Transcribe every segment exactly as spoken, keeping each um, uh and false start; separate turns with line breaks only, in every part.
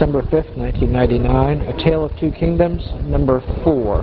December fifth, nineteen ninety-nine, A Tale of Two Kingdoms, number four.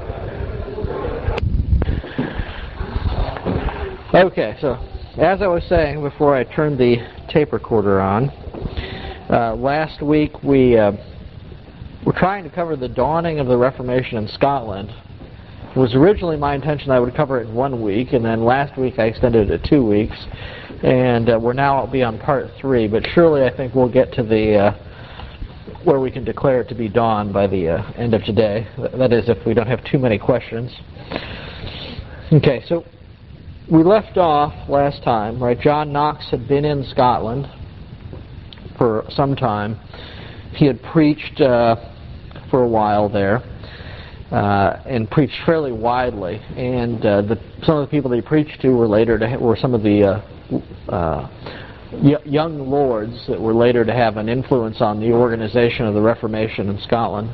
Okay, so as I was saying before I turned the tape recorder on, uh, last week we uh, were trying to cover the dawning of the Reformation in Scotland. It was originally my intention I would cover it in one week, and then last week I extended it to two weeks, and uh, we're now I'll be on part three, but surely I think we'll get to the uh, where we can declare it to be dawn by the uh, end of today. That is, if we don't have too many questions. Okay, so we left off last time, right? John Knox had been in Scotland for some time. He had preached uh, for a while there. Uh, and preached fairly widely, and uh, the, some of the people that he preached to were later to ha- were some of the uh, uh, y- young lords that were later to have an influence on the organization of the Reformation in Scotland.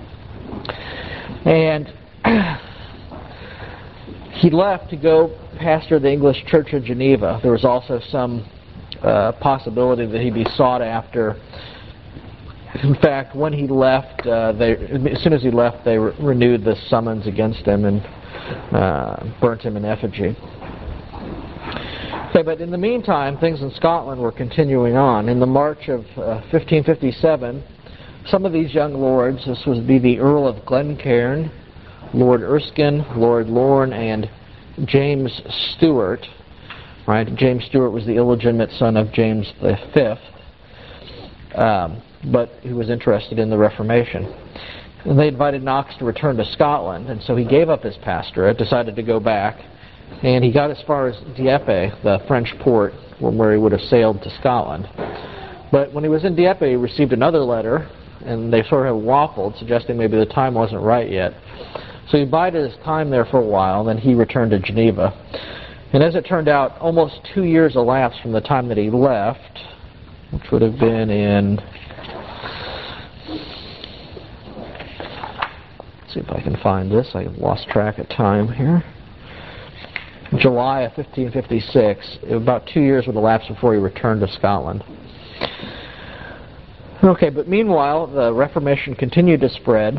And he left to go pastor the English Church of Geneva. There was also some uh, possibility that he'd be sought after. In fact, when he left, uh, they, as soon as he left, they re- renewed the summons against him and uh, burnt him in effigy. Okay, but in the meantime, things in Scotland were continuing on. In the March of uh, fifteen fifty-seven, some of these young lords, this would be the Earl of Glencairn, Lord Erskine, Lord Lorne, and James Stewart. Right, James Stewart was the illegitimate son of James the Fifth. Um, but he was interested in the Reformation. And they invited Knox to return to Scotland, and so he gave up his pastorate, decided to go back, and he got as far as Dieppe, the French port, where he would have sailed to Scotland. But when he was in Dieppe, he received another letter, and they sort of waffled, suggesting maybe the time wasn't right yet. So he bided his time there for a while, then he returned to Geneva. And as it turned out, almost two years elapsed from the time that he left, which would have been in... see if I can find this. I lost track of time here. July of fifteen fifty-six. About two years would elapse before he returned to Scotland. Okay, but meanwhile, the Reformation continued to spread.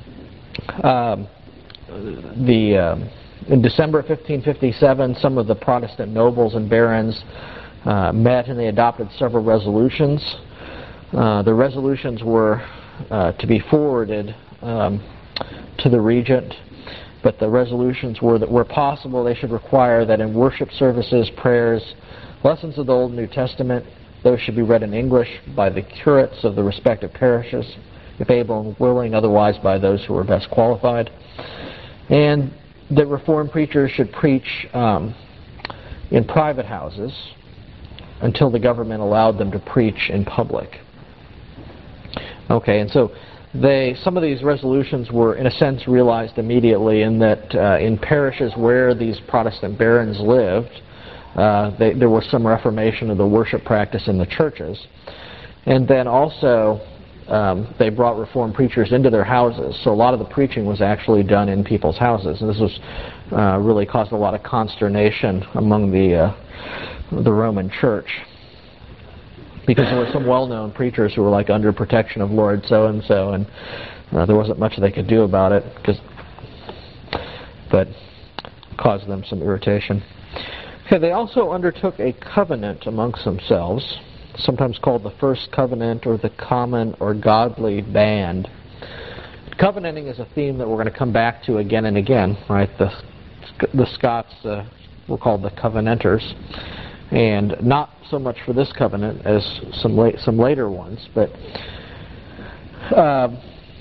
Um, the um, in December of fifteen fifty-seven, some of the Protestant nobles and barons uh, met and they adopted several resolutions. Uh, the resolutions were uh, to be forwarded um, to the regent, but the resolutions were that where possible they should require that in worship services, prayers, lessons of the Old and New Testament, those should be read in English by the curates of the respective parishes, if able and willing, otherwise by those who were best qualified. And that Reformed preachers should preach um, in private houses until the government allowed them to preach in public. Okay, and so They, some of these resolutions were, in a sense, realized immediately in that uh, in parishes where these Protestant barons lived, uh, they, there was some reformation of the worship practice in the churches. And then also, um, they brought Reformed preachers into their houses. So a lot of the preaching was actually done in people's houses. And this was uh, really caused a lot of consternation among the, uh, the Roman Church, because there were some well-known preachers who were like under protection of Lord so-and-so, and uh, there wasn't much they could do about it, because, but caused them some irritation. Okay, they also undertook a covenant amongst themselves, sometimes called the First Covenant or the Common or Godly Band. Covenanting is a theme that we're going to come back to again and again, right? The, the Scots uh, were called the Covenanters, and not so much for this covenant as some la- some later ones, but uh,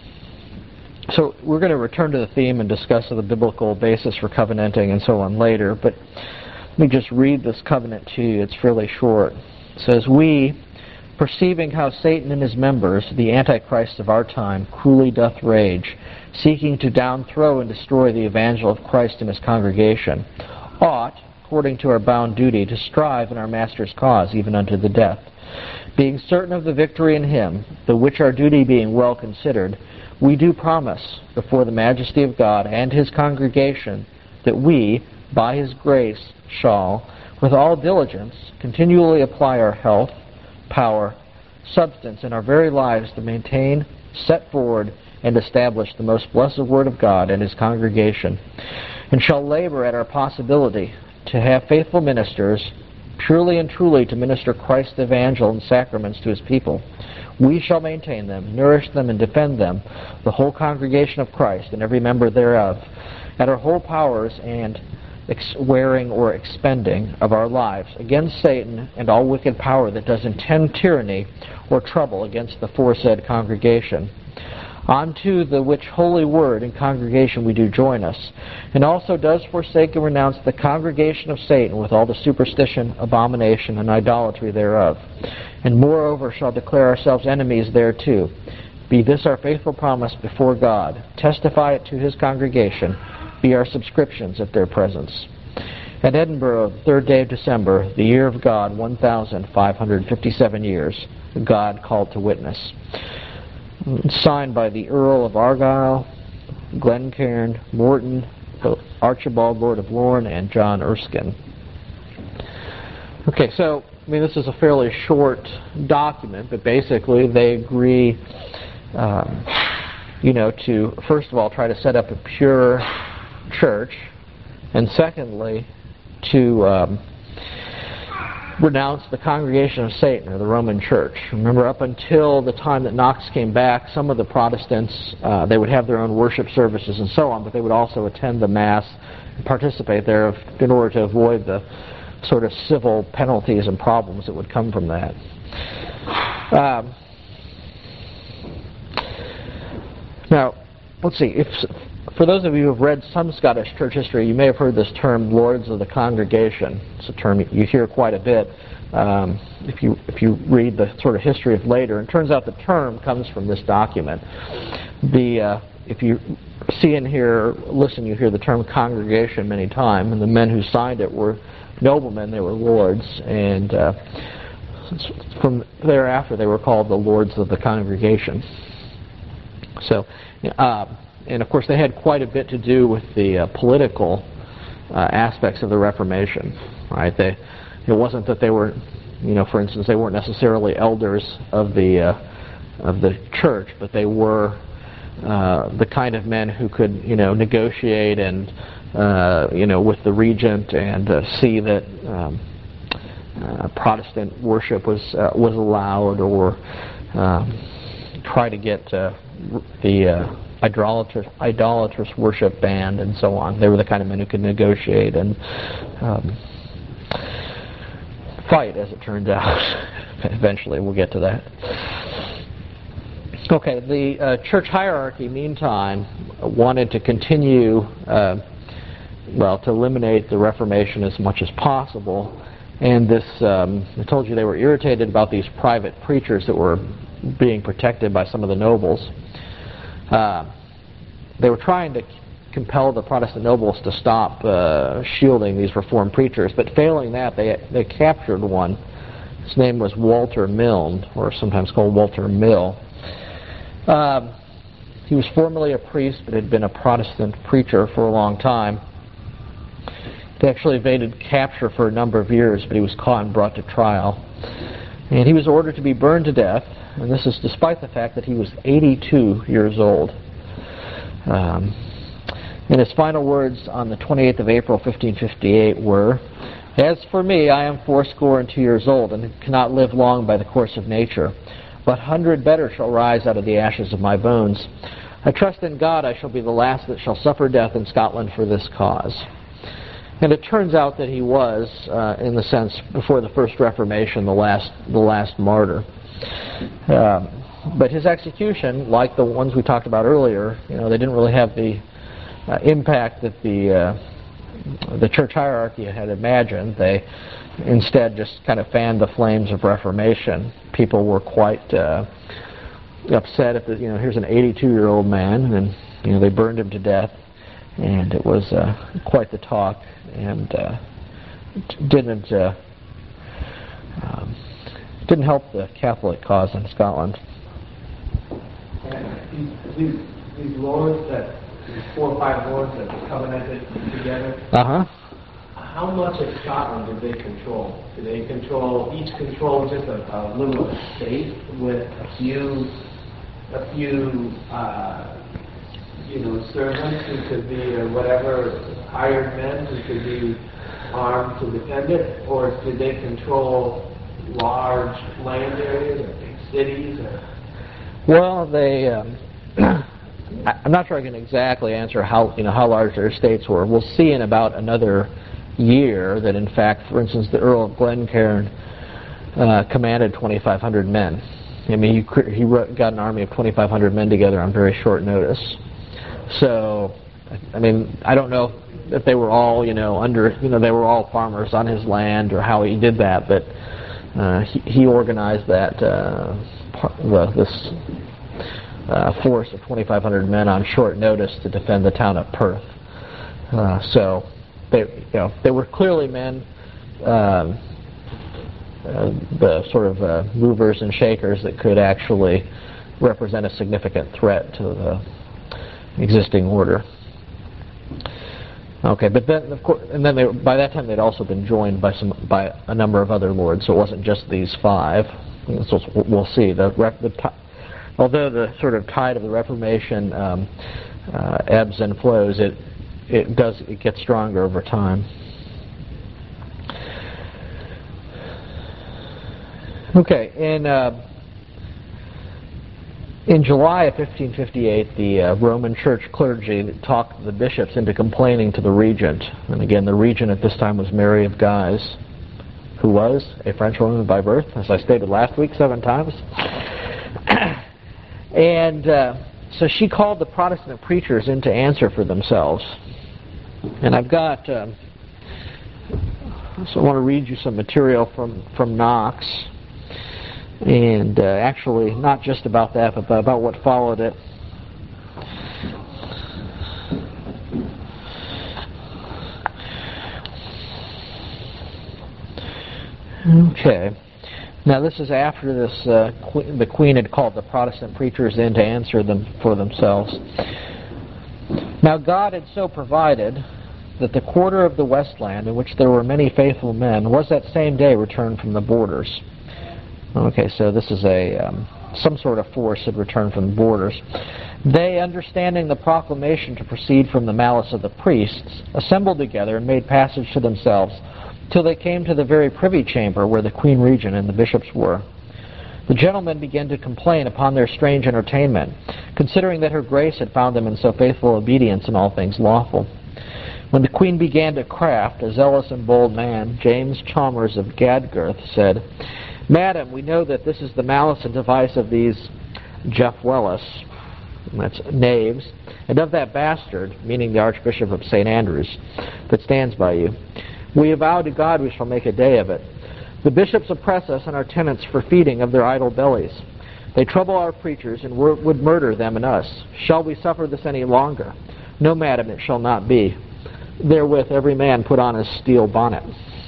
so we're going to return to the theme and discuss the biblical basis for covenanting and so on later, but let me just read this covenant to you. It's fairly short. It says, "We, perceiving how Satan and his members, the Antichrist of our time, cruelly doth rage, seeking to downthrow and destroy the evangel of Christ and his congregation, ought, according to our bound duty, to strive in our Master's cause, even unto the death. Being certain of the victory in him, the which our duty being well considered, we do promise before the majesty of God and his congregation that we, by his grace, shall, with all diligence, continually apply our health, power, substance in our very lives to maintain, set forward, and establish the most blessed Word of God and His congregation, and shall labor at our possibility to have faithful ministers, purely and truly to minister Christ's evangel and sacraments to His people. We shall maintain them, nourish them, and defend them, the whole congregation of Christ and every member thereof, at our whole powers and ex- wearing or expending of our lives against Satan and all wicked power that does intend tyranny or trouble against the foresaid congregation. Unto the which holy word and congregation we do join us, and also does forsake and renounce the congregation of Satan with all the superstition, abomination, and idolatry thereof, and moreover shall declare ourselves enemies thereto. Be this our faithful promise before God, testify it to His congregation, be our subscriptions at their presence. At Edinburgh, the third day of December, the year of God, one thousand five hundred fifty-seven years, God called to witness. Signed by the Earl of Argyll, Glencairn, Morton, Archibald, Lord of Lorne, and John Erskine. Okay, so, I mean, this is a fairly short document, but basically they agree, um, you know, to, first of all, try to set up a pure church, and secondly, to um, renounce the congregation of Satan, or the Roman Church. Remember, up until the time that Knox came back, some of the Protestants, uh, they would have their own worship services and so on, but they would also attend the Mass and participate there in order to avoid the sort of civil penalties and problems that would come from that. Um, now, let's see, if for those of you who have read some Scottish church history, you may have heard this term, Lords of the Congregation. It's a term you hear quite a bit um, if you if you read the sort of history of later. And it turns out the term comes from this document. The uh, if you see in here, listen, you hear the term congregation many times, and the men who signed it were noblemen, they were lords, and uh, from thereafter they were called the Lords of the Congregation. So, uh, and of course they had quite a bit to do with the uh, political uh, aspects of the Reformation, right? They, it wasn't that they were, you know, for instance, they weren't necessarily elders of the uh, of the church, but they were uh, the kind of men who could, you know, negotiate and uh, you know, with the regent and uh, see that um, uh, Protestant worship was uh, was allowed, or um, try to get uh, the uh, idolatrous idolatrous worship banned, and so on. They were the kind of men who could negotiate and um, fight, as it turns out. Eventually, we'll get to that. Okay, the uh, church hierarchy, meantime, wanted to continue, uh, well, to eliminate the Reformation as much as possible. And this, um, I told you they were irritated about these private preachers that were being protected by some of the nobles. Uh, they were trying to compel the Protestant nobles to stop uh, shielding these Reformed preachers, but failing that, they they captured one. His name was Walter Milne, or sometimes called Walter Mill. Um, he was formerly a priest, but had been a Protestant preacher for a long time. He actually evaded capture for a number of years, but he was caught and brought to trial. And he was ordered to be burned to death, and this is despite the fact that he was eighty-two years old. Um, and his final words on the twenty-eighth of April, fifteen fifty-eight were, "As for me, I am fourscore and two years old, and cannot live long by the course of nature. But hundred better shall rise out of the ashes of my bones. I trust in God I shall be the last that shall suffer death in Scotland for this cause." And it turns out that he was, uh, in the sense, before the First Reformation, the last the last martyr. Uh, but his execution, like the ones we talked about earlier, you know, they didn't really have the uh, impact that the uh, the church hierarchy had imagined. They instead just kind of fanned the flames of Reformation. People were quite uh, upset at the, you know, here's an eighty-two-year-old man, and you know they burned him to death, and it was uh, quite the talk, and uh, didn't uh, um, didn't help the Catholic cause in Scotland.
And these, these lords that, these four or five lords that covenanted together.
Uh huh.
how much of Scotland did they control? Did they control, each control just a, a little estate with a few, a few, uh, you know, servants who could be, or whatever, hired men who could be armed to defend it? Or did they control large land areas or big cities? Or?
Well, they, um, I'm not sure I can exactly answer how, you know, how large their estates were. We'll see in about another year that, in fact, for instance, the Earl of Glencairn uh, commanded twenty-five hundred men. I mean, he, he got an army of twenty-five hundred men together on very short notice. So, I mean, I don't know if they were all, you know, under, you know, they were all farmers on his land or how he did that, but uh, he, he organized that, uh, the, this uh, force of twenty-five hundred men on short notice to defend the town of Perth. Uh, so, they, you know, they were clearly men, um, uh, the sort of uh, movers and shakers that could actually represent a significant threat to the existing order. Okay, but then, of course, and then they, by that time they'd also been joined by some by a number of other lords, so it wasn't just these five. So we'll see. The, the although the sort of tide of the Reformation um, uh, ebbs and flows, it it does it gets stronger over time. Okay, in uh, in July of fifteen fifty-eight, the uh, Roman Church clergy talked the bishops into complaining to the regent, and again, the regent at this time was Mary of Guise, who was a French woman by birth, as I stated last week seven times. And uh, so she called the Protestant preachers in to answer for themselves. And I've got, uh, so I want to read you some material from, from Knox. And uh, actually, not just about that, but about what followed it. Okay. Now this is after this. Uh, que- the Queen had called the Protestant preachers in to answer them for themselves. Now God had so provided that the quarter of the Westland, in which there were many faithful men, was that same day returned from the borders. Okay, so this is a um, some sort of force had returned from the borders. They, understanding the proclamation to proceed from the malice of the priests, assembled together and made passage to themselves, till they came to the very privy chamber where the Queen Regent and the bishops were. The gentlemen began to complain upon their strange entertainment, considering that her grace had found them in so faithful obedience in all things lawful. When the Queen began to craft, a zealous and bold man, James Chalmers of Gadgirth, said, "Madam, we know that this is the malice and device of these Jefuelis," that's knaves, "and of that bastard," meaning the Archbishop of Saint Andrews, "that stands by you. We avow to God we shall make a day of it. The bishops oppress us and our tenants for feeding of their idle bellies. They trouble our preachers and would murder them and us. Shall we suffer this any longer? No, madam, it shall not be." Therewith every man put on his steel bonnet.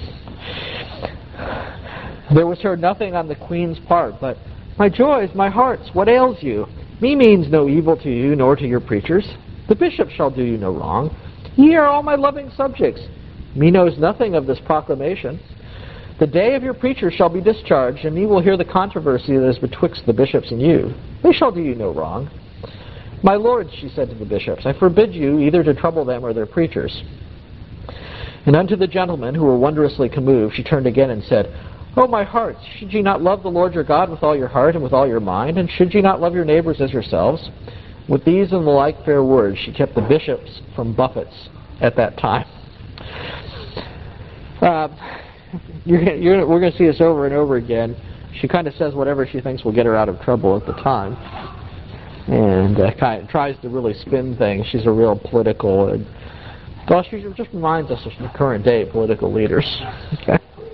There was heard nothing on the Queen's part, but, "My joys, my hearts, what ails you? Me means no evil to you, nor to your preachers. The bishop shall do you no wrong. Ye are all my loving subjects. Me knows nothing of this proclamation. The day of your preachers shall be discharged, and ye will hear the controversy that is betwixt the bishops and you. They shall do you no wrong. My lords," she said to the bishops, "I forbid you either to trouble them or their preachers." And unto the gentlemen, who were wondrously commoved, she turned again and said, "O my hearts, should ye not love the Lord your God with all your heart and with all your mind? And should ye not love your neighbors as yourselves?" With these and the like fair words, she kept the bishops from buffets at that time. Uh, you're, you're, we're going to see this over and over again. She kind of says whatever she thinks will get her out of trouble at the time. And uh, kind of tries to really spin things. She's a real political... Uh, well, she just reminds us of the current day political leaders. Okay.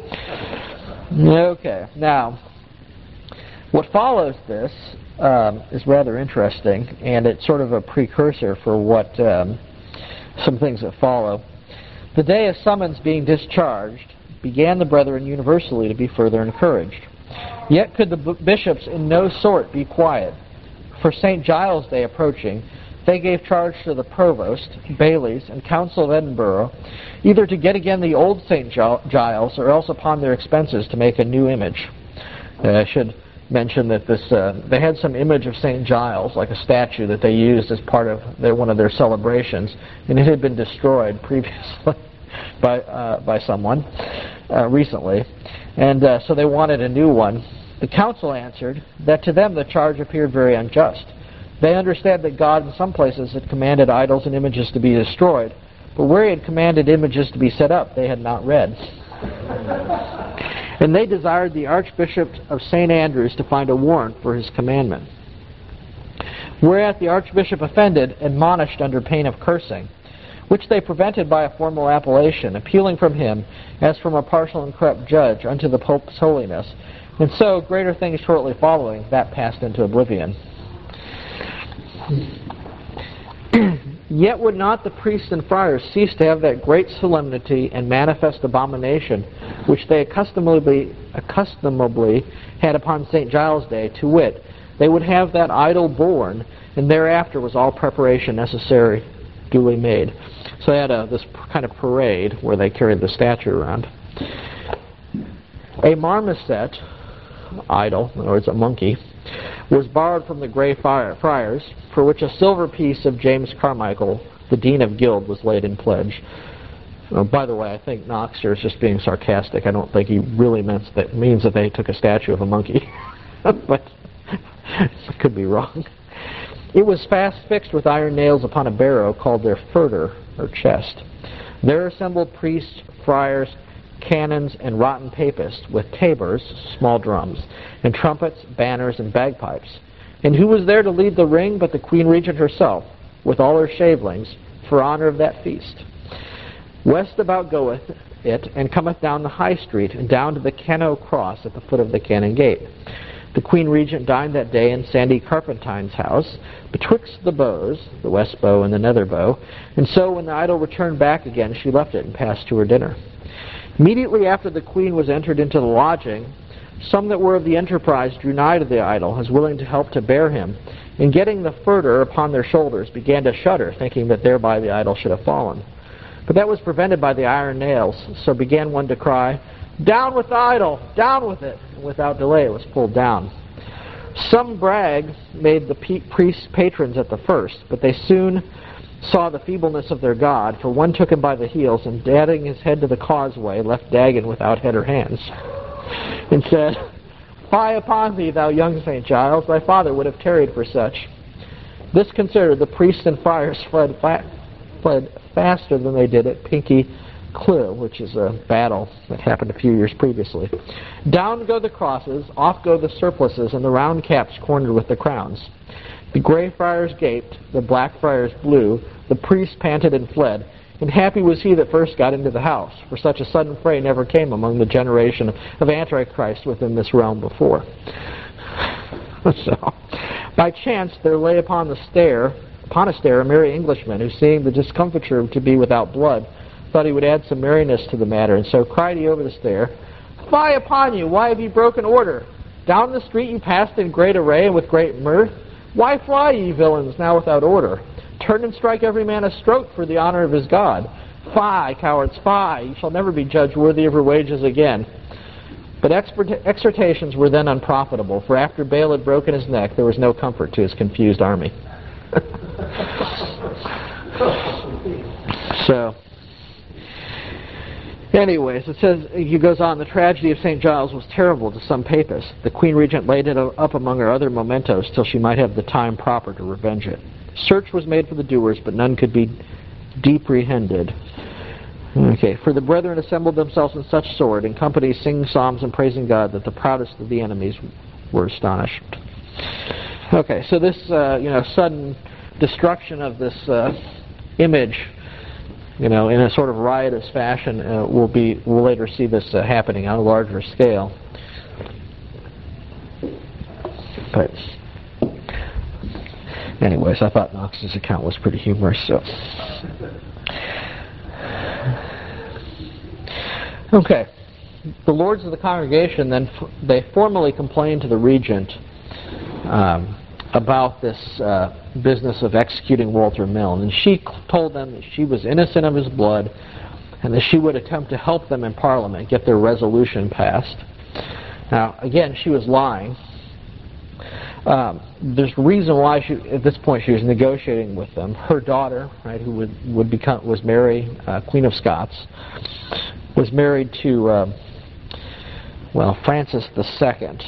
Okay, now, what follows this um, is rather interesting, and it's sort of a precursor for what um, some things that follow. The day of summons being discharged, began the brethren universally to be further encouraged. Yet could the b- bishops in no sort be quiet. For Saint Giles' Day approaching, they gave charge to the provost, bailies, and council of Edinburgh, either to get again the old Saint Giles, or else upon their expenses to make a new image. Uh, I should mention that this uh, they had some image of Saint Giles, like a statue that they used as part of their, one of their celebrations, and it had been destroyed previously by uh, by someone uh, recently, and uh, so they wanted a new one. The council answered that to them the charge appeared very unjust. They understand that God in some places had commanded idols and images to be destroyed, but where he had commanded images to be set up, they had not read. And they desired the Archbishop of Saint Andrews to find a warrant for his commandment. Whereat the Archbishop offended, admonished under pain of cursing, which they prevented by a formal appellation, appealing from him, as from a partial and corrupt judge, unto the Pope's holiness. And so, greater things shortly following, that passed into oblivion. Yet would not the priests and friars cease to have that great solemnity and manifest abomination which they accustomably, accustomably had upon Saint Giles' Day, to wit, they would have that idol born, and thereafter was all preparation necessary duly made. So they had a, this kind of parade where they carried the statue around. A marmoset idol, in other words, a monkey, was borrowed from the Grey Friars, for which a silver piece of James Carmichael, the Dean of Guild, was laid in pledge. Oh, by the way, I think Knox here is just being sarcastic. I don't think he really means that, means that they took a statue of a monkey. But I could be wrong. It was fast fixed with iron nails upon a barrow called their furter, or chest. There assembled priests, friars, canons, and rotten papists, with tabors, small drums, and trumpets, banners, and bagpipes. And who was there to lead the ring but the Queen Regent herself, with all her shavelings, for honour of that feast? West about goeth it, and cometh down the high street, and down to the Cano Cross at the foot of the Cannon Gate. The Queen Regent dined that day in Sandy Carpentine's house, betwixt the bows, the west bow and the nether bow, and so when the idol returned back again, she left it and passed to her dinner. Immediately after the Queen was entered into the lodging, some that were of the enterprise drew nigh to the idol, as willing to help to bear him, and getting the furter upon their shoulders, began to shudder, thinking that thereby the idol should have fallen. But that was prevented by the iron nails, so began one to cry, "Down with the idol! Down with it!" And without delay it was pulled down. Some brag made the priests patrons at the first, but they soon saw the feebleness of their god, for one took him by the heels, and dadding his head to the causeway, left Dagon without head or hands, and said, "Fie upon thee, thou young Saint Giles, thy father would have tarried for such." This considered, the priests and friars fled, fa- fled faster than they did at Pinkie Cleugh, which is a battle that happened a few years previously. Down go the crosses, off go the surplices, and the round caps cornered with the crowns. The Grey Friars gaped, the Black Friars blew, the priests panted and fled, and happy was he that first got into the house, for such a sudden fray never came among the generation of Antichrist within this realm before. So, by chance there lay upon the stair, upon a stair, a merry Englishman, who, seeing the discomfiture to be without blood, thought he would add some merriness to the matter, and so cried he over the stair, "Fie upon you! Why have ye broken order? Down the street ye passed in great array and with great mirth. Why fly ye, villains, now without order? Turn and strike every man a stroke for the honor of his God. Fie, cowards, fie! Ye shall never be judged worthy of your wages again." But exhortations were then unprofitable, for after Baal had broken his neck, there was no comfort to his confused army. So, anyways, it says, he goes on, the tragedy of Saint Giles was terrible to some papists. The Queen Regent laid it up among her other mementos till she might have the time proper to revenge it. Search was made for the doers, but none could be deprehended. Okay, for the brethren assembled themselves in such sort, in companies singing psalms and praising God, that the proudest of the enemies were astonished. Okay, so this, uh, you know, sudden destruction of this uh, image, you know, in a sort of riotous fashion, uh, we'll be we'll later see this uh, happening on a larger scale. But anyways, I thought Knox's account was pretty humorous. So, okay, the lords of the congregation then f- they formally complained to the regent um, about this uh, business of executing Walter Milne. And she told them that she was innocent of his blood and that she would attempt to help them in Parliament get their resolution passed. Now, again, she was lying. Um, there's a reason why she, at this point she was negotiating with them. Her daughter, right, who would, would become, was Mary, uh, Queen of Scots, was married to, uh, well, Francis the Second,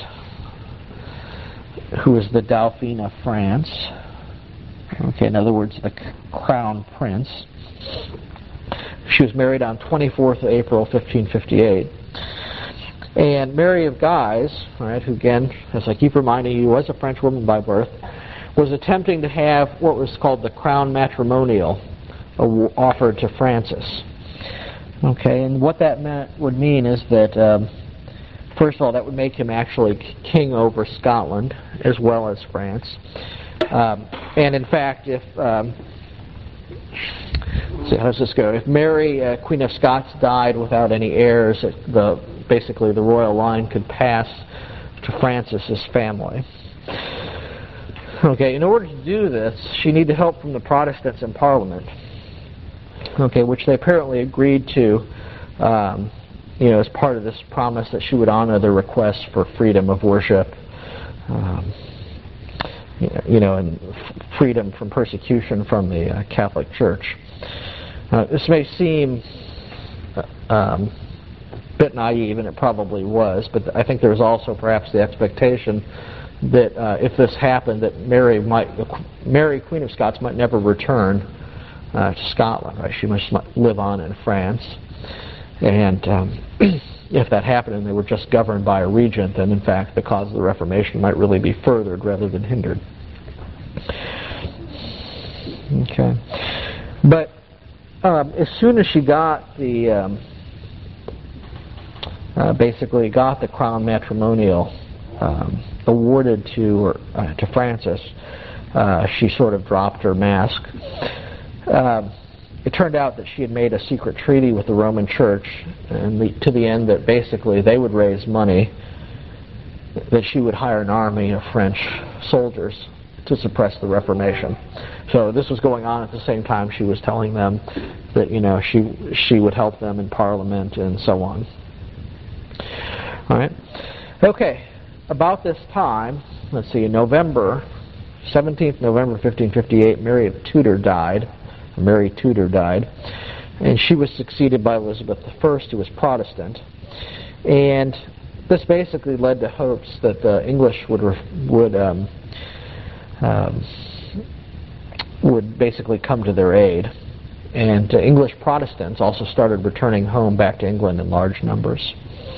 who was the Dauphin of France. Okay, in other words, the crown prince. She was married on twenty-fourth of April, fifteen fifty-eight. And Mary of Guise, right, who again, as I keep reminding you, was a French woman by birth, was attempting to have what was called the crown matrimonial offered to Francis. Okay, and what that meant would mean is that, um, first of all, that would make him actually king over Scotland as well as France. Um, and in fact, if um, let's see, how does this go? If Mary, uh, Queen of Scots, died without any heirs, the basically the royal line could pass to Francis's family. Okay, in order to do this, she needed help from the Protestants in Parliament. Okay, which they apparently agreed to, um, you know, as part of this promise that she would honor their request for freedom of worship, um, you know, and f- freedom from persecution from the uh, Catholic Church. Uh, this may seem uh, um, a bit naive, and it probably was, but I think there was also perhaps the expectation that uh, if this happened, that Mary might, Mary, Queen of Scots, might never return uh, to Scotland. Right? She must live on in France, and um, if that happened and they were just governed by a regent, then in fact the cause of the Reformation might really be furthered rather than hindered. Okay, but um, as soon as she got the um, uh, basically got the crown matrimonial um, awarded to uh, to Francis, uh, she sort of dropped her mask. Uh, it turned out that she had made a secret treaty with the Roman Church, and the, to the end that basically they would raise money, that she would hire an army of French soldiers to suppress the Reformation. So this was going on at the same time she was telling them that, you know, she she would help them in Parliament and so on. All right. Okay. About this time, let's see, in November, seventeenth November fifteen fifty-eight, Mary of Tudor died. Mary Tudor died, and she was succeeded by Elizabeth the First, who was Protestant. And this basically led to hopes that the English would would um, um, would basically come to their aid, and uh, English Protestants also started returning home back to England in large numbers.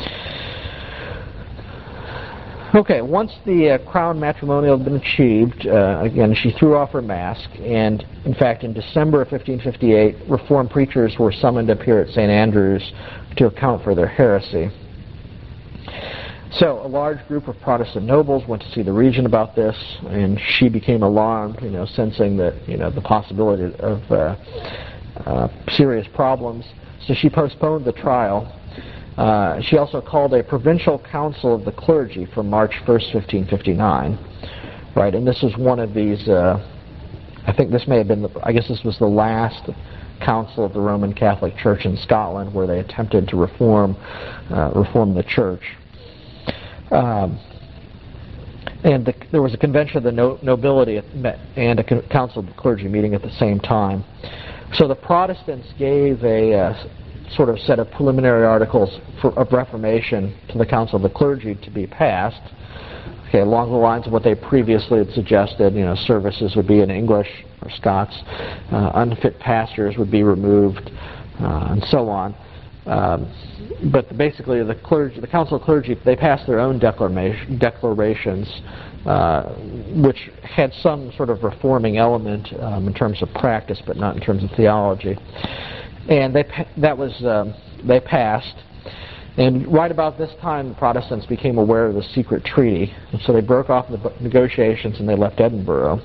Okay, once the uh, crown matrimonial had been achieved, uh, again, she threw off her mask, and in fact, in December of fifteen fifty-eight, Reformed preachers were summoned up here at Saint Andrews to account for their heresy. So, a large group of Protestant nobles went to see the regent about this, and she became alarmed, you know, sensing that, you know, the possibility of uh, uh, serious problems. So she postponed the trial. Uh, she also called a provincial council of the clergy for March first, fifteen fifty-nine, right? And this was one of these, uh, I think this may have been, the, I guess this was the last council of the Roman Catholic Church in Scotland where they attempted to reform, uh, reform the church. Um, and the, there was a convention of the no, nobility and a co- council of the clergy meeting at the same time. So the Protestants gave a uh, sort of set of preliminary articles for, of reformation to the Council of the Clergy to be passed, okay, along the lines of what they previously had suggested. You know, services would be in English or Scots, uh, unfit pastors would be removed, uh, and so on. Um, but basically, the clergy, the Council of Clergy, they passed their own declaration, declarations, uh, which had some sort of reforming element um, in terms of practice, but not in terms of theology. And they that was um, they passed, and right about this time, the Protestants became aware of the secret treaty, and so they broke off the negotiations and they left Edinburgh.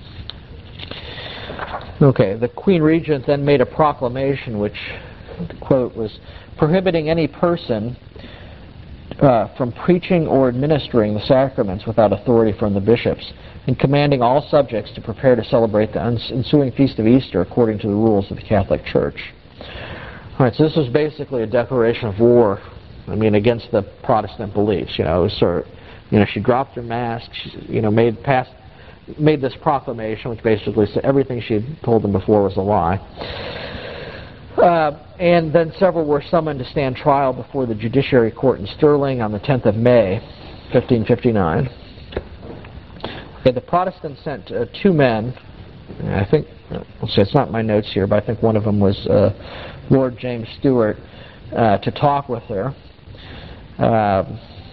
Okay, the Queen Regent then made a proclamation, which, the quote, was prohibiting any person uh, from preaching or administering the sacraments without authority from the bishops, and commanding all subjects to prepare to celebrate the ensuing feast of Easter according to the rules of the Catholic Church. All right, so this was basically a declaration of war, I mean, against the Protestant beliefs. You know, it was sort of, you know, she dropped her mask, she, you know, made passed, made this proclamation, which basically said everything she had told them before was a lie. Uh, and then several were summoned to stand trial before the Judiciary Court in Stirling on the tenth of May, fifteen fifty-nine. Okay, the Protestants sent uh, two men. I think, let's see, it's not in my notes here, but I think one of them was uh, Lord James Stewart, uh, to talk with her. Uh,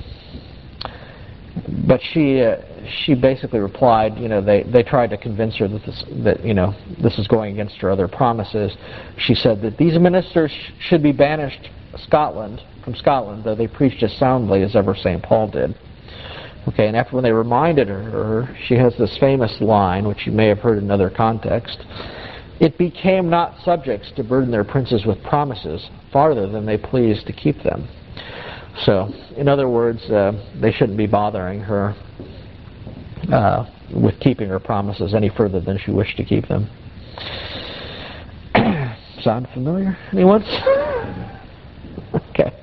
but she uh, she basically replied, you know, they, they tried to convince her that this, that, you know, this is going against her other promises. She said that these ministers sh- should be banished Scotland from Scotland, though they preached as soundly as ever Saint Paul did. Okay, and after when they reminded her, she has this famous line, which you may have heard in another context: "It became not subjects to burden their princes with promises farther than they pleased to keep them." So, in other words, uh, they shouldn't be bothering her uh, with keeping her promises any further than she wished to keep them. Sound familiar? Anyone? Okay.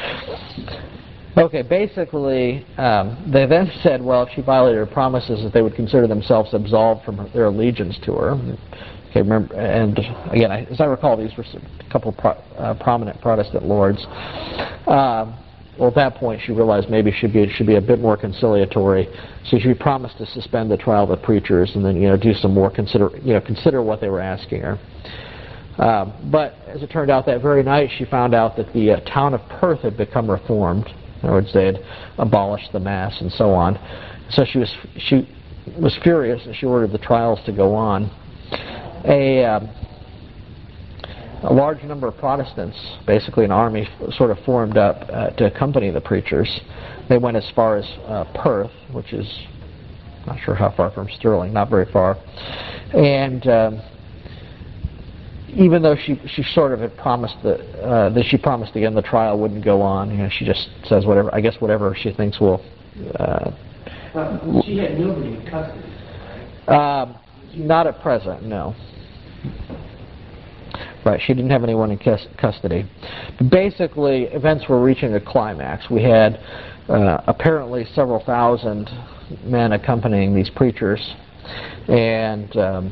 Okay, basically, um, they then said, well, if she violated her promises, that they would consider themselves absolved from her, their allegiance to her. Okay, remember, and again, I, as I recall, these were a couple of pro, uh, prominent Protestant lords. Um, well, at that point, she realized maybe she should be, should be a bit more conciliatory. So she promised to suspend the trial of the preachers, and then, you know, do some more consider, you know, consider what they were asking her. Um, but as it turned out, that very night, she found out that the uh, town of Perth had become reformed. In other words, they had abolished the Mass and so on. So she was she was furious, and she ordered the trials to go on. A, um, a large number of Protestants, basically an army, sort of formed up uh, to accompany the preachers. They went as far as uh, Perth, which is not sure how far from Stirling, not very far. And um, even though she she sort of had promised that uh, that she promised again the trial wouldn't go on, you know, she just says whatever, I guess whatever she thinks will. Uh,
uh, she had nobody in custody, right?
Um, not at present, no. Right, she didn't have anyone in cus- custody. But basically, events were reaching a climax. We had uh, apparently several thousand men accompanying these preachers, and um,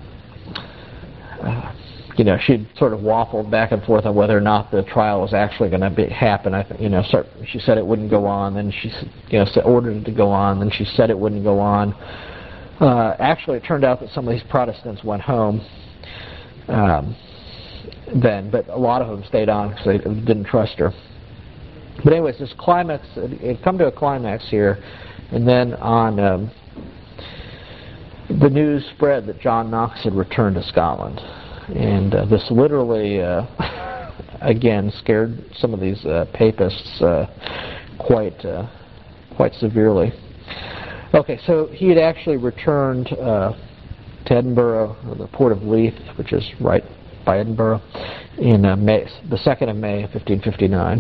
uh, you know, she'd sort of waffled back and forth on whether or not the trial was actually going to happen. I th- you know, start, she said it wouldn't go on, then she, you know, ordered it to go on, then she said it wouldn't go on. Uh, actually, it turned out that some of these Protestants went home um, then, but a lot of them stayed on because they didn't trust her. But anyways, this climax, it had come to a climax here, and then on um, the news spread that John Knox had returned to Scotland. And uh, this literally, uh, again, scared some of these uh, papists uh, quite, uh, quite severely. Okay, so he had actually returned uh, to Edinburgh, or the port of Leith, which is right by Edinburgh, in uh, May, the second of May, fifteen fifty-nine.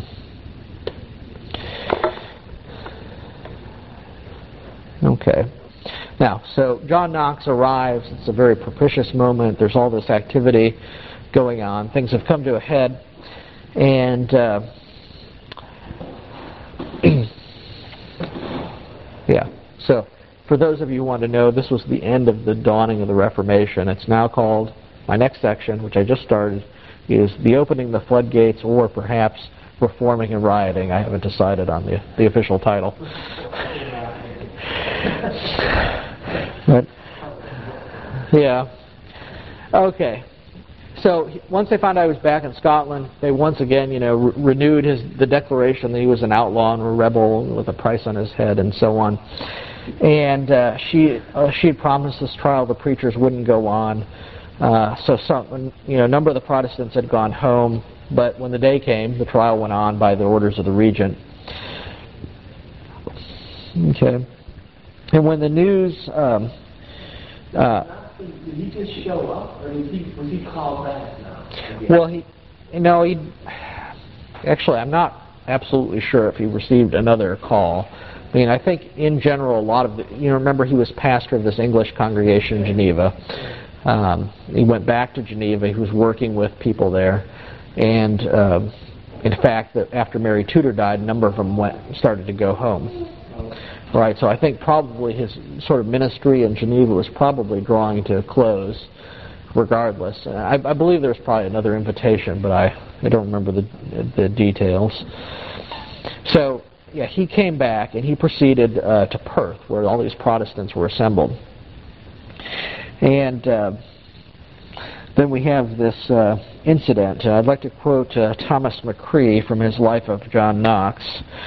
Okay. Now, so John Knox arrives. It's a very propitious moment. There's all this activity going on. Things have come to a head. And uh, yeah, so for those of you who want to know, this was the end of the dawning of the Reformation. It's now called, my next section, which I just started, is the opening the floodgates, or perhaps reforming and rioting. I haven't decided on the, the official title. But, yeah. Okay. So once they found out I was back in Scotland, they once again, you know, re- renewed his the declaration that he was an outlaw and a rebel with a price on his head and so on. And uh, she uh, she had promised this trial the preachers wouldn't go on. Uh, so some, you know, a number of the Protestants had gone home, but when the day came, the trial went on by the orders of the regent. Okay. And when the news, um, uh,
did he just show up, or did he, was he called back now?
Well, he, you know, he actually, I'm not absolutely sure if he received another call. I mean, I think in general, a lot of the, you know, remember he was pastor of this English congregation in Geneva. Um, he went back to Geneva. He was working with people there, and um, in fact, that after Mary Tudor died, a number of them went started to go home. Right. So I think probably his sort of ministry in Geneva was probably drawing to a close, regardless. Uh, I, I believe there was probably another invitation, but I, I don't remember the the details. So. Yeah, he came back and he proceeded uh, to Perth, where all these Protestants were assembled. And uh, then we have this uh, incident. Uh, I'd like to quote uh, Thomas McCree from his Life of John Knox.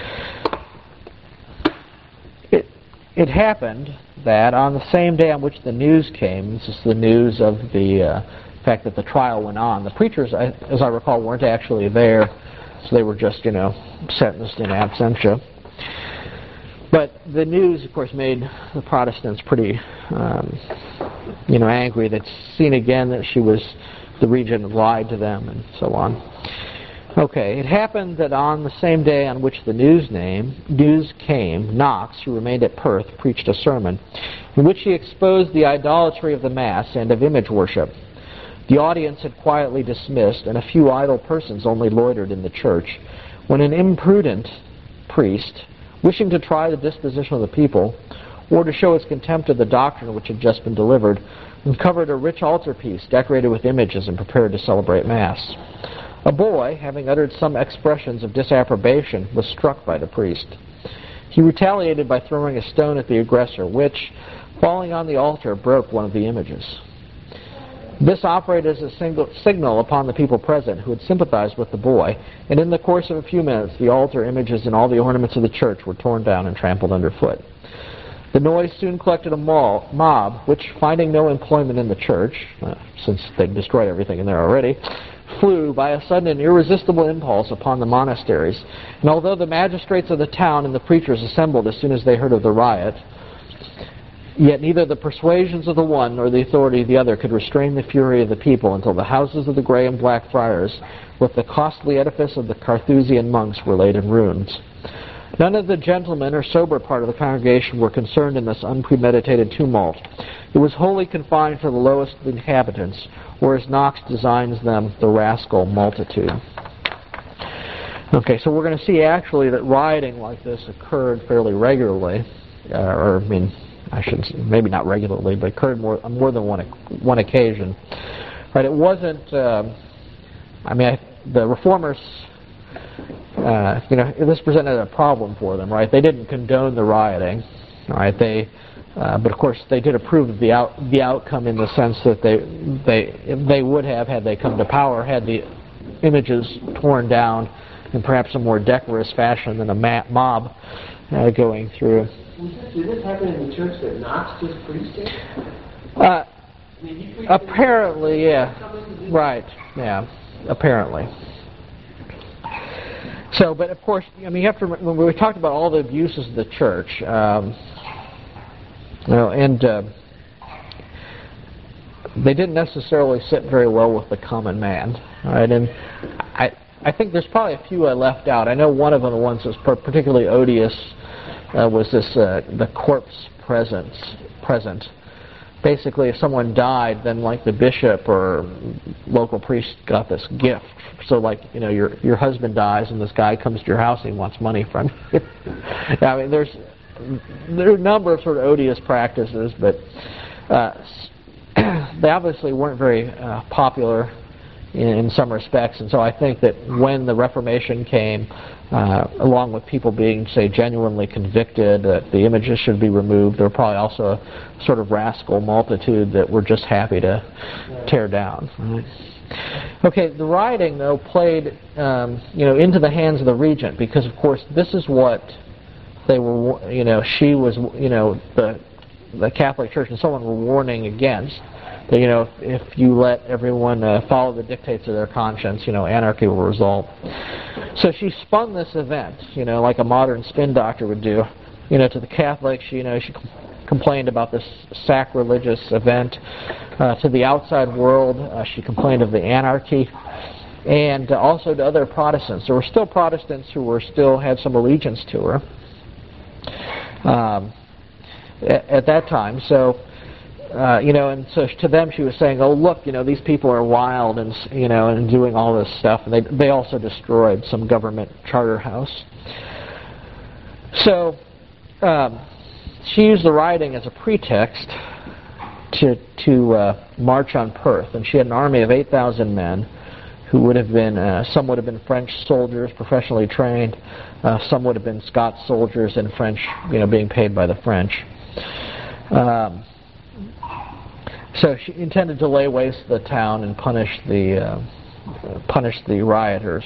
It, it happened that on the same day on which the news came, this is the news of the uh, fact that the trial went on, the preachers, as I recall, weren't actually there. So they were just, you know, sentenced in absentia. But the news, of course, made the Protestants pretty, um, you know, angry. They'd seen again that she was, the regent had lied to them and so on. Okay, it happened that on the same day on which the news name news came, Knox, who remained at Perth, preached a sermon in which he exposed the idolatry of the Mass and of image worship. The audience had quietly dismissed, and a few idle persons only loitered in the church, when an imprudent priest, wishing to try the disposition of the people, or to show his contempt of the doctrine which had just been delivered, uncovered a rich altarpiece decorated with images and prepared to celebrate Mass. A boy, having uttered some expressions of disapprobation, was struck by the priest. He retaliated by throwing a stone at the aggressor, which, falling on the altar, broke one of the images. This operated as a single signal upon the people present, who had sympathized with the boy, and in the course of a few minutes the altar images and all the ornaments of the church were torn down and trampled underfoot. The noise soon collected a mob, which, finding no employment in the church, uh, since they'd destroyed everything in there already, flew by a sudden and irresistible impulse upon the monasteries. And although the magistrates of the town and the preachers assembled as soon as they heard of the riot, yet neither the persuasions of the one nor the authority of the other could restrain the fury of the people until the houses of the Grey and Black Friars, with the costly edifice of the Carthusian monks, were laid in ruins. None of the gentlemen or sober part of the congregation were concerned in this unpremeditated tumult. It was wholly confined to the lowest of the inhabitants, or as Knox designs them, the rascal multitude. Okay, so we're going to see actually that rioting like this occurred fairly regularly, uh, or I mean, I shouldn't say, maybe not regularly, but occurred more on more than one one occasion. Right? It wasn't. Um, I mean, I, the reformers. Uh, you know, this presented a problem for them. Right? They didn't condone the rioting. Right? They, uh, but of course, they did approve of the out the outcome in the sense that they they they would have had they come to power had the images torn down in perhaps a more decorous fashion than a ma- mob uh, going through.
Did this happen in the church that Knox was preached in?
Uh, I mean, apparently, yeah. Right, yeah, apparently. So, but of course, I mean, you have to remember, when we talked about all the abuses of the church, um, you know, and uh, they didn't necessarily sit very well with the common man, right? And I, I think there's probably a few I left out. I know one of them, the ones that's particularly odious, Uh, was this uh, the corpse presence present. Basically, if someone died, then like the bishop or local priest got this gift. So, like, you know, your your husband dies, and this guy comes to your house and he wants money from you. I mean, there's there are a number of sort of odious practices, but uh, they obviously weren't very uh, popular in, in some respects. And so, I think that when the Reformation came, Uh, along with people being, say, genuinely convicted that the images should be removed, there were probably also a sort of rascal multitude that were just happy to tear down. Right? Okay, the rioting, though, played, um, you know, into the hands of the regent because, of course, this is what they were, you know, she was, you know, the the Catholic Church and so on were warning against. That, you know, if, if you let everyone uh, follow the dictates of their conscience, you know, anarchy will result. So she spun this event, you know, like a modern spin doctor would do. You know, to the Catholics, you know, she com- complained about this sacrilegious event. Uh, to the outside world, uh, she complained of the anarchy and uh, also to other Protestants. There were still Protestants who were still had some allegiance to her um, at, at that time. So, uh, you know, and so to them she was saying, "Oh, look, you know, these people are wild and you know and doing all this stuff." And they they also destroyed some government charter house. So um, she used the rioting as a pretext to to uh, march on Perth, and she had an army of eight thousand men, who would have been uh, some would have been French soldiers, professionally trained, uh, some would have been Scots soldiers and French, you know, being paid by the French. Um, so she intended to lay waste the town and punish the uh, punish the rioters.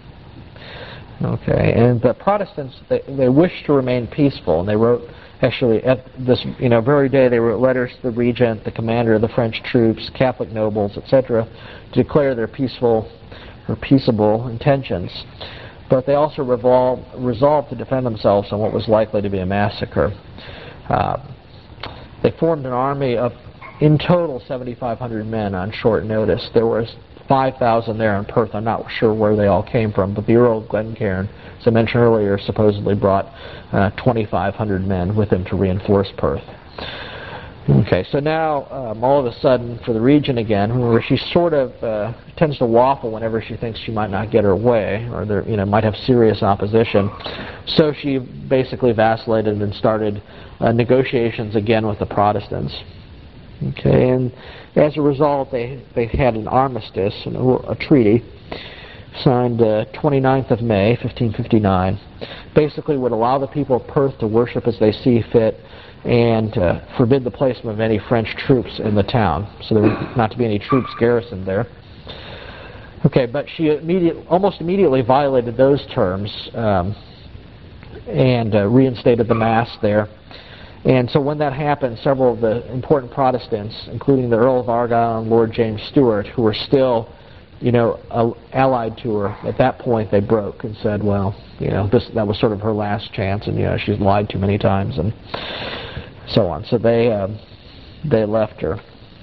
Okay, and the Protestants they, they wished to remain peaceful, and they wrote. Actually, at this you know very day, they wrote letters to the regent, the commander of the French troops, Catholic nobles, et cetera, to declare their peaceful or peaceable intentions. But they also revolved, resolved to defend themselves on what was likely to be a massacre. Uh, they formed an army of, in total, seventy-five hundred men on short notice. There was five thousand there in Perth. I'm not sure where they all came from, but the Earl of Glencairn, as I mentioned earlier, supposedly brought uh, twenty-five hundred men with him to reinforce Perth. Okay, so now um, all of a sudden, for the Regent again, remember she sort of uh, tends to waffle whenever she thinks she might not get her way, or there, you know, might have serious opposition. So she basically vacillated and started uh, negotiations again with the Protestants. Okay, and as a result, they they had an armistice, an, a treaty, signed uh, twenty-ninth of May, fifteen fifty-nine. Basically, would allow the people of Perth to worship as they see fit, and uh, forbid the placement of any French troops in the town. So there were not to be any troops garrisoned there. Okay, but she immediate, almost immediately violated those terms um, and uh, reinstated the Mass there. And so when that happened, several of the important Protestants, including the Earl of Argyll and Lord James Stuart, who were still, you know, uh, allied to her, at that point they broke and said, well, you know, this that was sort of her last chance, and you know, she's lied too many times, and so on. So they um, they left her.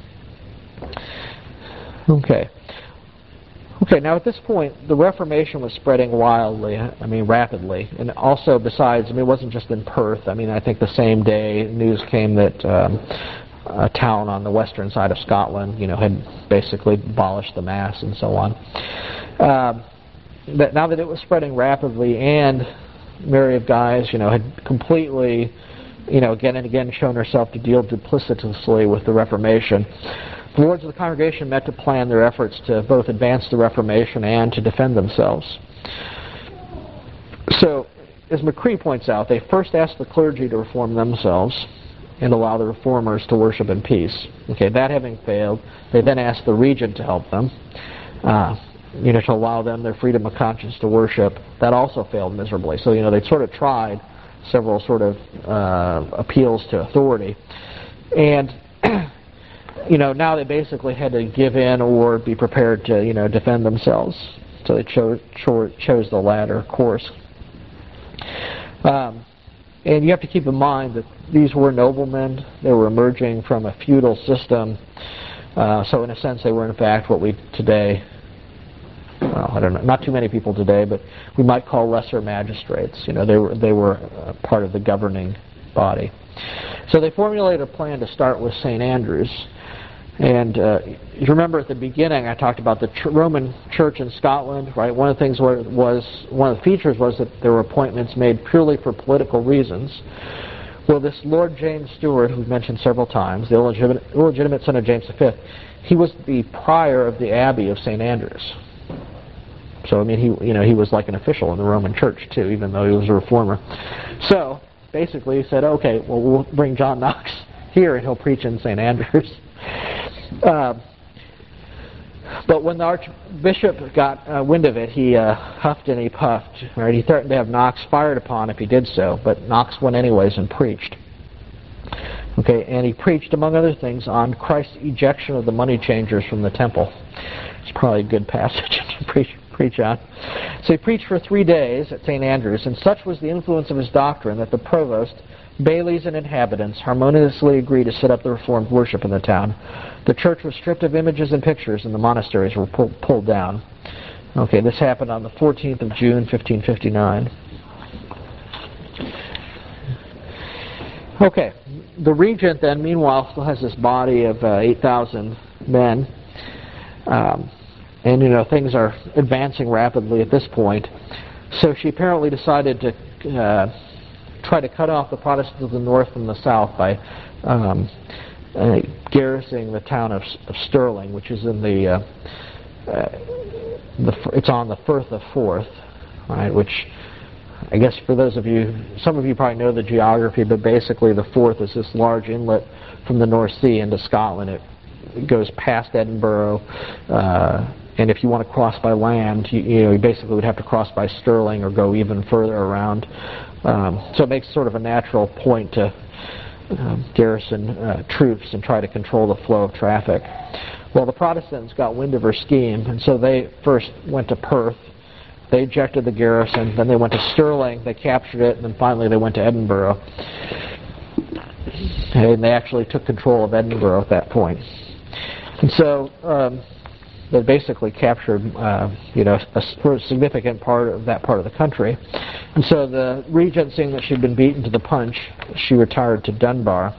Okay. Okay, now at this point, the Reformation was spreading wildly, I mean rapidly, and also besides, I mean it wasn't just in Perth. I mean I think the same day news came that um, a town on the western side of Scotland, you know, had basically abolished the Mass and so on. Um, but now that it was spreading rapidly, and Mary of Guise, you know, had completely, you know, again and again shown herself to deal duplicitously with the Reformation, the Lords of the Congregation met to plan their efforts to both advance the Reformation and to defend themselves. So, as McCree points out, they first asked the clergy to reform themselves and allow the reformers to worship in peace. Okay, that having failed, they then asked the regent to help them, uh, you know, to allow them their freedom of conscience to worship. That also failed miserably. So, you know, they sort of tried several sort of uh, appeals to authority. And you know, now they basically had to give in or be prepared to, you know, defend themselves. So they chose cho- chose the latter course. Um, and you have to keep in mind that these were noblemen. They were emerging from a feudal system. Uh, so in a sense, they were in fact what we today, well, I don't know, not too many people today, but we might call lesser magistrates. You know, they were they were uh, part of the governing body. So they formulated a plan to start with Saint Andrews. And uh, you remember at the beginning I talked about the ch- Roman Church in Scotland, right? One of the things was, was one of the features was that there were appointments made purely for political reasons. Well, this Lord James Stuart, who we've mentioned several times, the illegitimate, illegitimate son of James the Fifth, he was the prior of the Abbey of Saint Andrews. So I mean, he you know he was like an official in the Roman Church too, even though he was a reformer. So basically, he said, okay, well we'll bring John Knox here, and he'll preach in Saint Andrews. Uh, but when the Archbishop got uh, wind of it, he uh, huffed and he puffed. Right? He threatened to have Knox fired upon if he did so, but Knox went anyways and preached. Okay, and he preached, among other things, on Christ's ejection of the money changers from the temple. It's probably a good passage to preach, preach on. So he preached for three days at Saint Andrews, and such was the influence of his doctrine that the provost, bailies, and inhabitants harmoniously agreed to set up the reformed worship in the town. The church was stripped of images and pictures, and the monasteries were pull, pulled down. Okay, this happened on the fourteenth of June, fifteen fifty-nine. Okay, the regent then, meanwhile, still has this body of uh, eight thousand men. Um, and, you know, things are advancing rapidly at this point. So she apparently decided to uh, try to cut off the Protestants of the north from the south by um, uh, garrisoning the town of, of Stirling, which is in the, uh, uh, the it's on the Firth of Forth, right? Which I guess for those of you, some of you probably know the geography, but basically the Forth is this large inlet from the North Sea into Scotland. It, it goes past Edinburgh. Uh, And if you want to cross by land, you, you know, you basically would have to cross by Stirling or go even further around. Um, so it makes sort of a natural point to um, garrison uh, troops and try to control the flow of traffic. Well, the Protestants got wind of her scheme, and so they first went to Perth. They ejected the garrison. Then they went to Stirling. They captured it, and then finally they went to Edinburgh. And they actually took control of Edinburgh at that point. And so Um, They basically captured, uh, you know, a, a significant part of that part of the country. And so the regent, seeing that she'd been beaten to the punch, she retired to Dunbar.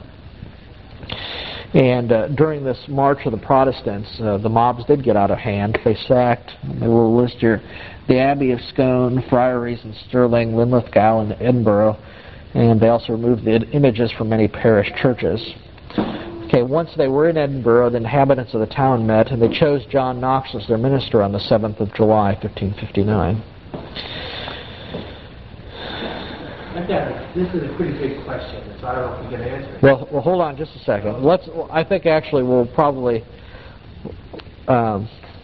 And uh, during this march of the Protestants, uh, the mobs did get out of hand. They sacked, they will list here, the Abbey of Scone, friaries in Stirling, Linlithgow, and Edinburgh. And they also removed the images from many parish churches. Okay, once they were in Edinburgh, the inhabitants of the town met, and they chose John Knox as their minister on the seventh of July, fifteen fifty-nine.
I've got a, this is a pretty big question, so I don't know if we can answer it.
Well, well, hold on just a second. Let's. I think actually we'll probably. Um,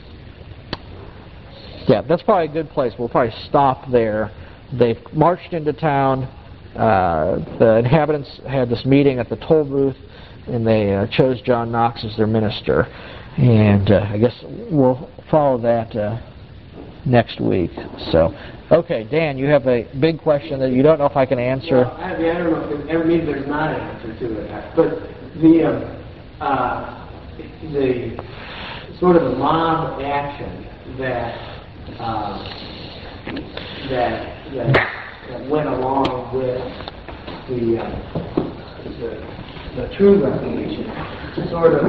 yeah, that's probably a good place. We'll probably stop there. They've marched into town. Uh, the inhabitants had this meeting at the toll booth, and they uh, chose John Knox as their minister. And uh, I guess we'll follow that uh, next week. So, okay, Dan, you have a big question that you don't know if I can answer.
Well, I, mean, I don't know if it, maybe there's not an answer to it, but the um, uh, the sort of the mob action that um, that, that that went along with the uh, the the true Reformation sort of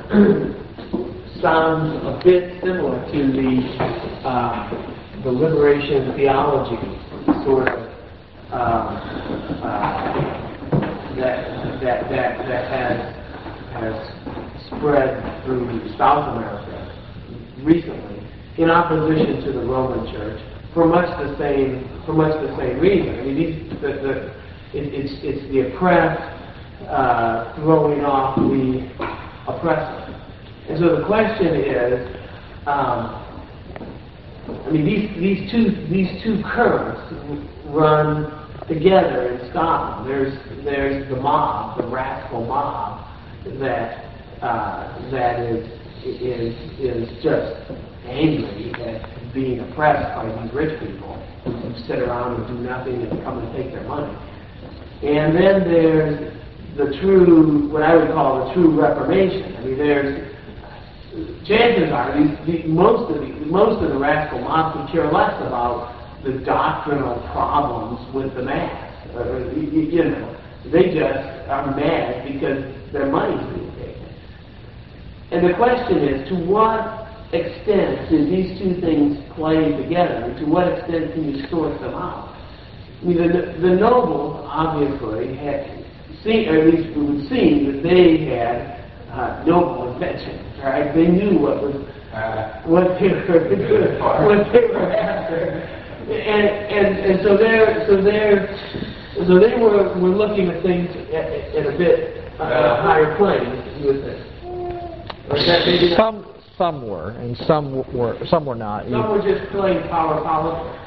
sounds a bit similar to the uh, the liberation theology sort of uh, uh, that that that that has has spread through South America recently in opposition to the Roman Church for much the same for much the same reason. I mean, these, the, the, it, it's it's the oppressed Uh, throwing off the oppressor. And so the question is, um, I mean, these these two these two currents run together in Scotland. There's there's the mob, the rascal mob that uh, that is is is just angry at being oppressed by these rich people who sit around and do nothing and come and take their money. And then there's the true, what I would call the true Reformation. I mean, there's chances are these, the, most of the most of the rascal mobs would care less about the doctrinal problems with the mass. Or, you, you know, they just are mad because their money's being taken. And the question is, to what extent do these two things play together? To what extent can you sort them out? I mean, the, the nobles obviously had. See, or at least it would seem that they had uh, noble intentions, right? They knew what was uh, what they were what they were after, and and and so they're so they're so they were were looking at things at, at a bit uh, higher plane with it. Or that maybe
some some were, and some were some were not.
Some were just playing power politics.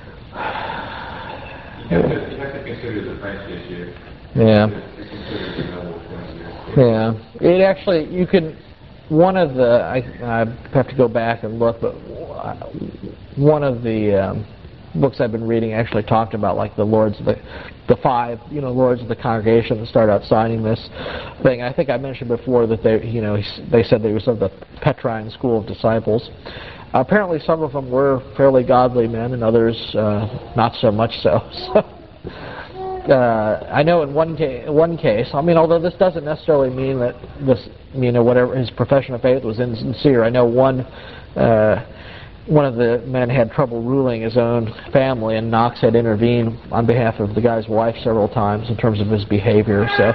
You have to, you have to consider the French issue.
Yeah. Yeah. It actually, you can, one of the, I, I have to go back and look, but one of the um, books I've been reading actually talked about like the lords of the, the five, you know, lords of the congregation that started out signing this thing. I think I mentioned before that they, you know, they said they was of the Petrine school of disciples. Uh, apparently, some of them were fairly godly men, and others uh, not so much so. so uh, I know in one case, one case, I mean, although this doesn't necessarily mean that this, you know, whatever his profession of faith was insincere. I know one. Uh, One of the men had trouble ruling his own family, and Knox had intervened on behalf of the guy's wife several times in terms of his behavior. So,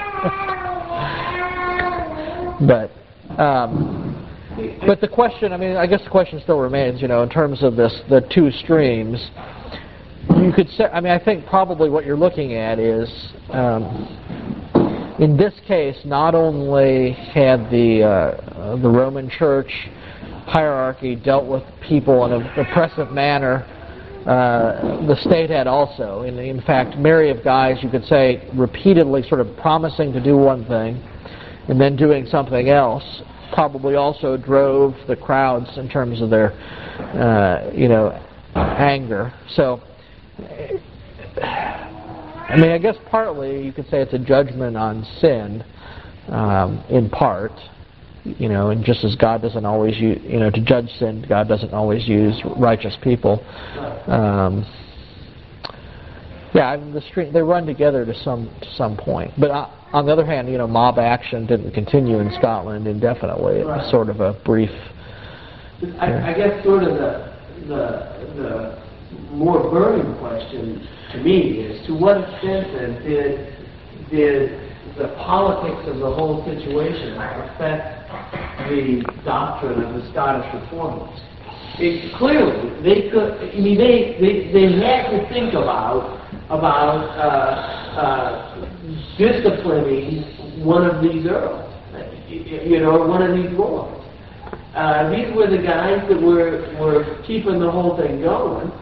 but, um, but the question, I mean, I guess the question still remains, you know, in terms of this, the two streams. You could say, I mean, I think probably what you're looking at is, um, in this case, not only had the uh, the Roman Church hierarchy dealt with people in an oppressive manner, uh, the state had also. In, in fact, Mary of Guise, you could say, repeatedly sort of promising to do one thing and then doing something else, probably also drove the crowds in terms of their, uh, you know, anger. So, I mean, I guess partly you could say it's a judgment on sin, um, in part. You know, and just as God doesn't always use, you know, to judge sin, God doesn't always use righteous people. Um, yeah, I mean, the stream, they run together to some to some point. But uh, on the other hand, you know, mob action didn't continue in Scotland indefinitely. It was
Right.
sort of a brief.
I,
Yeah.
I guess sort of the, the the more burning question to me is, to what extent then did did the politics of the whole situation affect the doctrine of the Scottish Reformers? It, clearly, they could. I mean, they, they they had to think about about uh, uh, disciplining one of these earls, you know, one of these lords. Uh, these were the guys that were were keeping the whole thing going.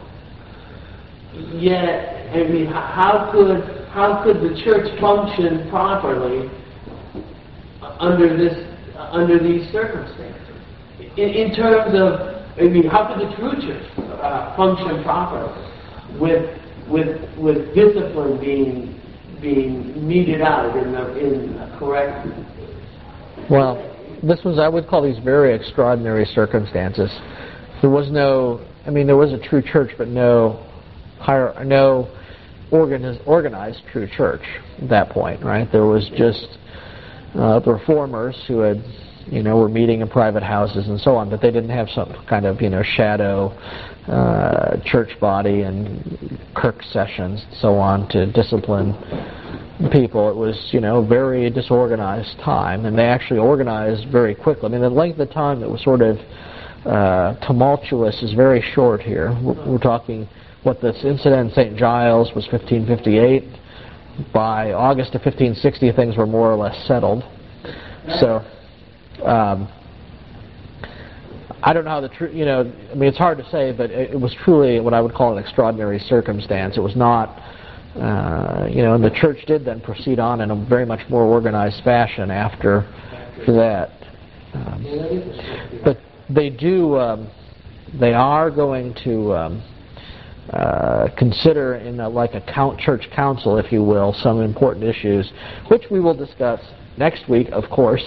Yet, I mean, how could how could the church function properly under this under these circumstances? In, in terms of, I mean, how could the true church uh, function properly with with with discipline being being meted out in the in the correct?
Well, this was, I would call these very extraordinary circumstances. There was no, I mean, there was a true church, but no higher, no organized, organized true church at that point, right? There was just uh, the reformers who had, you know, were meeting in private houses and so on, but they didn't have some kind of, you know, shadow uh, church body and Kirk sessions and so on to discipline people. It was, you know, very disorganized time, and they actually organized very quickly. I mean, the length of time that was sort of uh, tumultuous is very short here. We're, we're talking, what, this incident in Saint Giles was fifteen fifty-eight. By August of fifteen sixty, things were more or less settled. So, um, I don't know how the true, you know, I mean, it's hard to say, but it, it was truly what I would call an extraordinary circumstance. It was not, uh, you know, and the church did then proceed on in a very much more organized fashion after, after that. Um, but they do, um, they are going to um, uh, consider in a, like a count, church council, if you will, some important issues, which we will discuss next week, of course.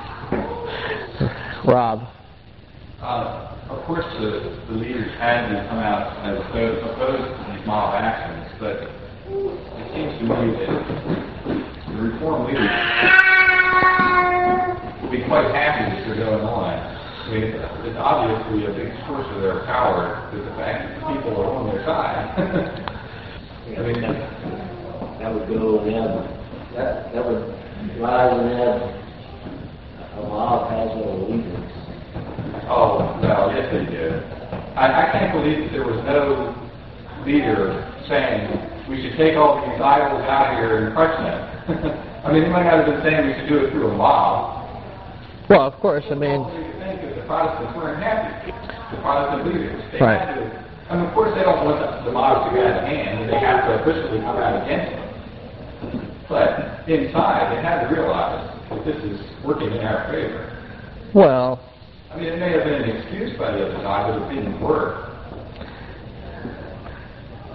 Rob.
Uh, of course, the, the leaders had to come out as opposed, opposed to these mob actions, but it seems to me that the reform leaders would be quite happy that they're going on. I mean, it's, it's obviously a big source of their power is the fact that the people are on their side.
I mean, that, that would go and have, that, that would rise and have a mob has no leaders.
Oh, no, yes they do. I, I can't believe that there was no leader saying we should take all these idols out of here and crush them. I mean, they might not have been saying we should do it through a mob.
Well, of course, I mean...
You think that the Protestants weren't happy, the Protestant leaders. They
Right.
had to, I mean, of course, they don't want the, the mob to get out of hand, and they have to officially come out against them. But inside, they had to realize that this is working in our favor.
Well...
I mean, it may have been an excuse by the other side, but it didn't work.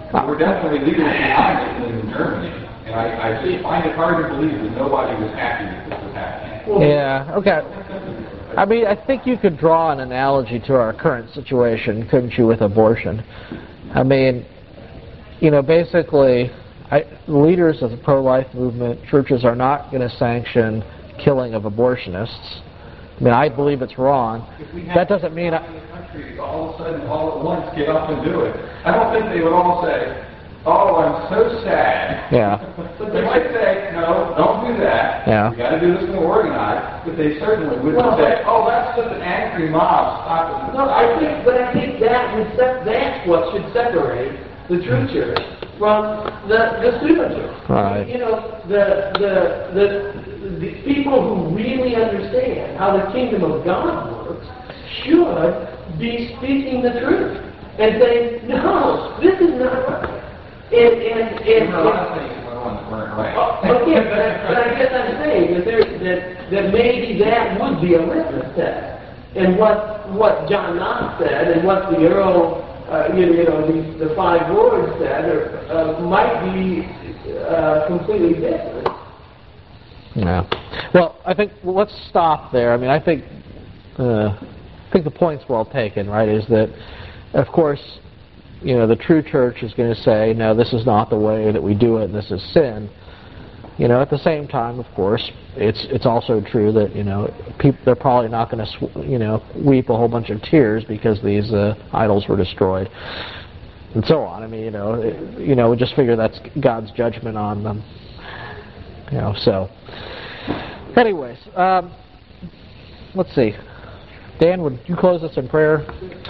There were definitely leaders behind it in Germany, and I, I just find it hard to believe that nobody was happy that this was happening.
Yeah, okay. I mean, I think you could draw an analogy to our current situation, couldn't you, with abortion? I mean, you know, basically, I, leaders of the pro-life movement, churches are not going to sanction killing of abortionists. I mean, I believe it's wrong. That doesn't mean... I,
all of a sudden, all at once, get up and do it. I don't think they would all say, oh, I'm so sad.
Yeah.
But they might say, no, don't do that.
Yeah.
We got to do this more organized. But they certainly wouldn't
Well,
say, oh, that's just an angry mob. Stop it.
No, I think, but I think that would se- that's what should separate the true church from the the pseudo church.
Right.
You know, the the the the people who really understand how the kingdom of God works should be speaking the truth and saying, no, this is not right. And and and,
There were a lot
and
of things going on that weren't right.
oh, okay, but, I, but I guess I'm saying that there that that maybe that would be a litmus test. And what what John Knox said and what the Earl, uh, you, you know, the, the five lords said are, uh, might be uh, completely different.
Yeah. Well, I think well, let's stop there. I mean, I think uh, I think the point's well taken, right? Is that, of course, you know, the true church is going to say, no, this is not the way that we do it, and this is sin. You know, at the same time, of course, it's it's also true that, you know, people, they're probably not going to, sw- you know, weep a whole bunch of tears because these uh, idols were destroyed, and so on. I mean, you know, it, you know, we just figure that's God's judgment on them. You know, so. Anyways, um, let's see. Dan, would you close us in prayer?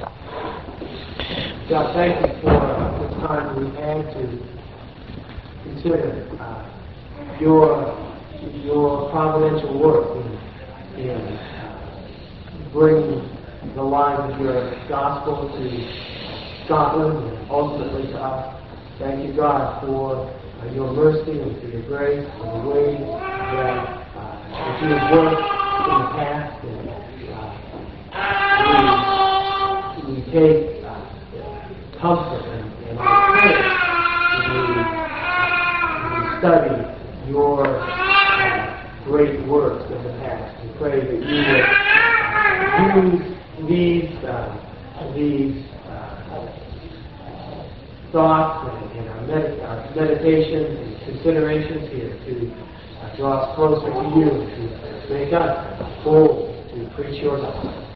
God, thank you for uh, the time we've had to consider uh, your your providential work in, in uh, bringing the light of your gospel to Scotland and ultimately to us. Thank you, God, for uh, your mercy and for your grace and the way that, uh, that you have worked in the past. And, uh, we, we take uh, comfort and, and courage as we study your uh, great works of the past. We pray that you would use these uh, these uh, thoughts and, and our, med- our meditations and considerations here to uh, draw us closer to you, to make us bold to preach your gospel.